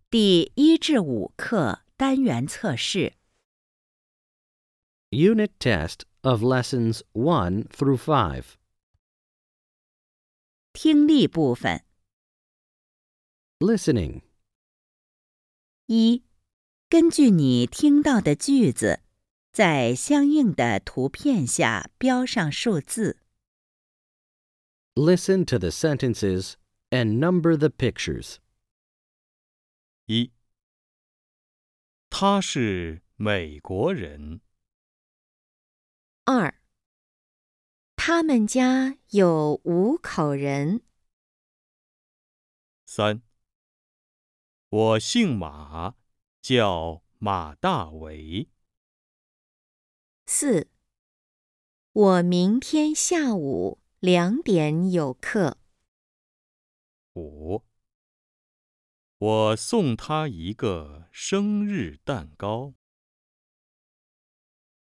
第1至5课单元测试。 Unit test of lessons 1 through 5. 听力部分。 Listening. 1. 根据你听到的句子，在相应的图片下标上数字。 Listen to the sentences and number the pictures. 1. 他是美国人。 2. 他们家有5口人。 3. 我姓马，叫马大为。 4. 我明天下午2点有课。 5. 我送他一个生日蛋糕。